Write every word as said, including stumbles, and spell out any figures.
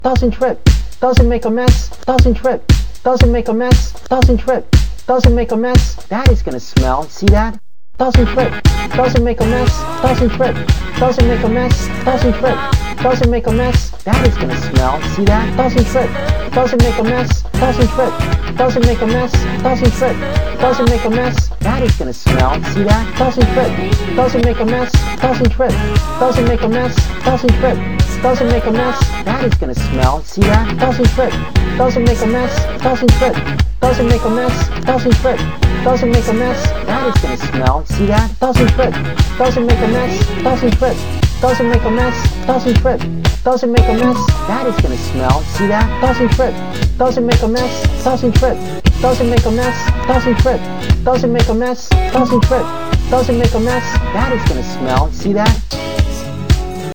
doesn't trip, doesn't make a mess, doesn't trip, doesn't make a mess, doesn't trip, doesn't make a mess. That is gonna smell. See that? Doesn't trip, doesn't make a mess, doesn't trip, doesn't make a mess, doesn't trip, doesn't make a mess. That is gonna smell. See that? Doesn't trip, doesn't make a mess, doesn't trip, doesn't make a mess, doesn't trip, doesn't make a mess. That is gonna smell. See that? Doesn't trip, doesn't make a mess, doesn't trip, doesn't make a mess, doesn't trip, doesn't make a mess. That is gonna smell. See that? Doesn't trip, doesn't make a mess, doesn't trip, doesn't make a mess, doesn't trip, doesn't make a mess. That is gonna smell. See that? Doesn't trip, doesn't make a mess, doesn't trip, doesn't make a mess, doesn't trip, doesn't make a mess. That is gonna smell. See that? Doesn't trip, doesn't make a mess, doesn't trip, doesn't make a mess, doesn't trip, doesn't make a mess, doesn't trip, doesn't make a mess. That is gonna smell. See that?